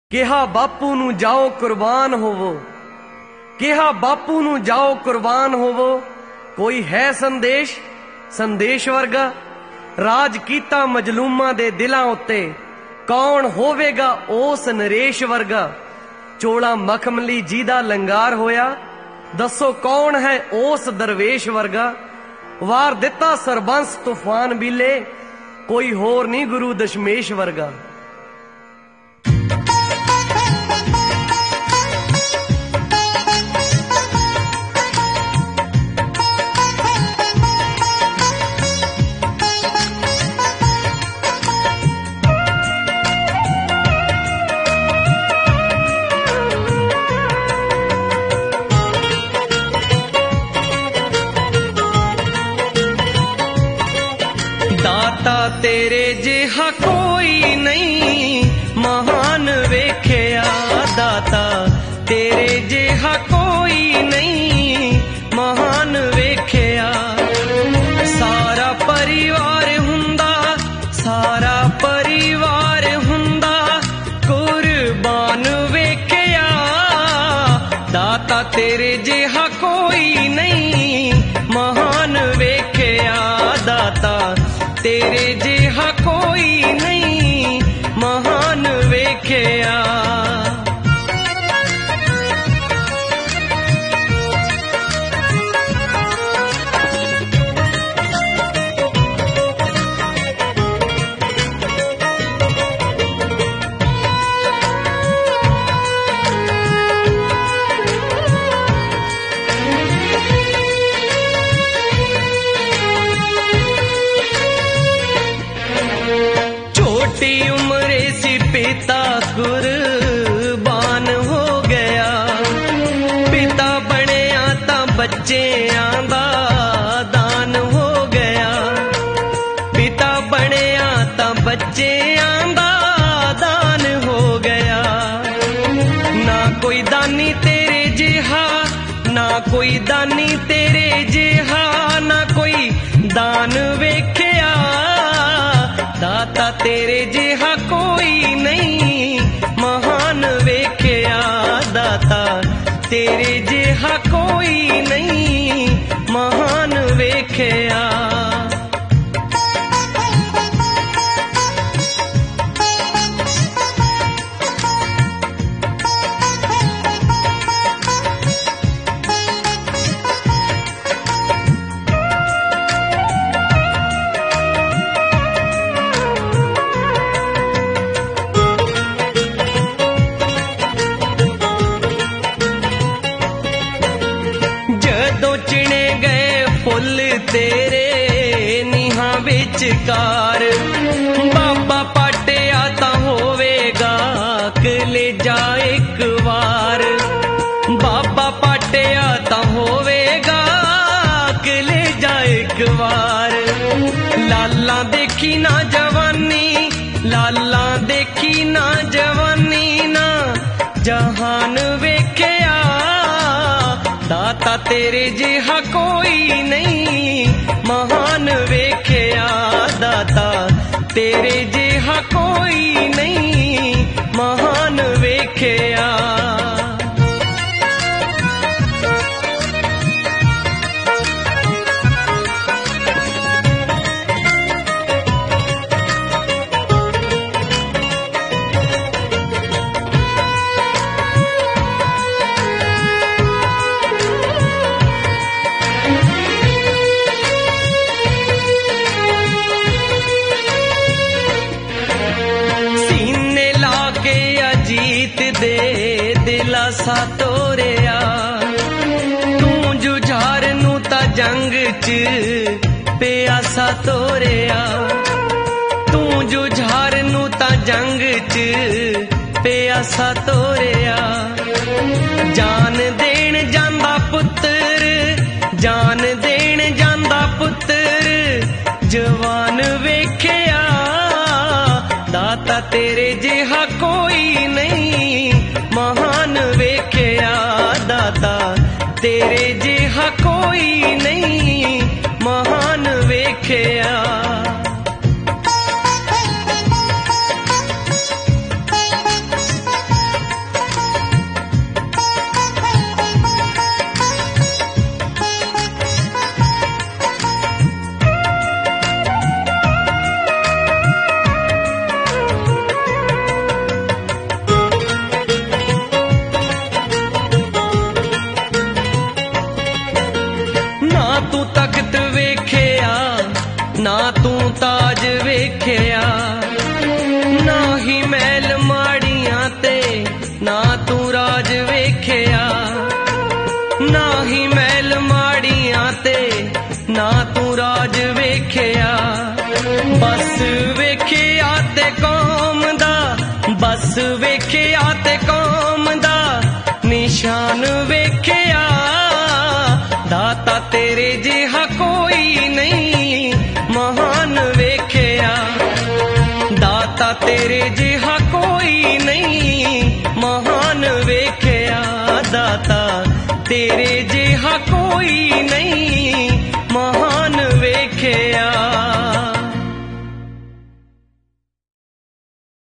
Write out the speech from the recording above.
ਕਿਹਾ ਬਾਪੂ ਨੂੰ ਜਾਓ ਕੁਰਬਾਨ ਹੋਵੋ, ਕਿਹਾ ਬਾਪੂ ਨੂੰ ਜਾਓ ਕੁਰਬਾਨ ਹੋਵੋ। ਕੋਈ ਹੈ ਸੰਦੇਸ਼ ਸੰਦੇਸ਼ ਵਰਗਾ, ਰਾਜ ਕੀਤਾ ਮਜਲੂਮਾਂ ਦੇ ਦਿਲਾਂ ਉੱਤੇ, ਕੌਣ ਹੋਵੇਗਾ ਉਸ ਨਰੇਸ਼ ਵਰਗਾ। ਚੋਲਾ ਮਖਮਲੀ ਜੀ ਦਾ ਲੰਗਾਰ ਹੋਇਆ, ਦੱਸੋ ਕੌਣ ਹੈ ਉਸ ਦਰਵੇਸ਼ ਵਰਗਾ। ਵਾਰ ਦਿੱਤਾ ਸਰਬੰਸ ਤੂਫਾਨ ਬੀਲੇ, ਕੋਈ ਹੋਰ ਨਹੀਂ ਗੁਰੂ ਦਸ਼ਮੇਸ਼ ਵਰਗਾ। दाता तेरे जिहा कोई नहीं महान वेख्या, दाता तेरे जिहा कोई नहीं महान वेख्या। सारा परिवार हुंदा, सारा परिवार हुंदा कुर्बान वेख्या, दाता तेरे जिहा कोई नहीं महान वेख्या, दाता तेरे जिहा कोई नहीं महान वेख्या। छोटी उम्र सी पिता कुर्बान हो गया, पिता बनिया ता बच्चेआं दा दान हो गया, पिता बनिया ता बच्चेआं दा दान हो गया। ना कोई दानी तेरे जिहा, ना कोई दानी तेरे जिहा, ना कोई दान वेख्या, दाता तेरे जिहा कोई नहीं महान वेख्या, दाता तेरे जिहा कोई नहीं महान वेख्या। तेरे नीहां विचकार बाबा पाटिया तां होवेगा कलेजा एक वार, बाबा पाटिया तां होवेगा कलेजा एक वार। लाला देखी ना जवानी, लाला देखी ना जवानी, ना जहान वेख्या, दाता तेरे जिहा कोई नहीं महान वेख्या, दाता तेरे जिहा कोई नहीं महान वेख्या। जीत दे दिलासा तोरिया, तू जुझार नू ता जंग च प्यासा तोरिया, तू जुझार नू ता जंग च प्यासा तोरिया। जान देन जांदा पुत्तर, जान देन जांदा पुत्तर जवान वेख्या, दाता तेरे जिहा कोई नहीं महान वेख्या, दाता तेरे जिहा कोई नहीं महान वेख्या। ਇਤਿਹਾਸ ਵੇਖਿਆ ਤੇ ਕੌਮ ਦਾ ਨਿਸ਼ਾਨ ਵੇਖਿਆ। ਦਾਤਾ ਤੇਰੇ ਜਿਹਾ ਕੋਈ ਨਹੀਂ ਮਹਾਨ ਵੇਖਿਆ। ਦਾਤਾ ਤੇਰੇ ਜਿਹਾ ਕੋਈ ਨਹੀਂ ਮਹਾਨ ਵੇਖਿਆ। ਦਾਤਾ ਤੇਰੇ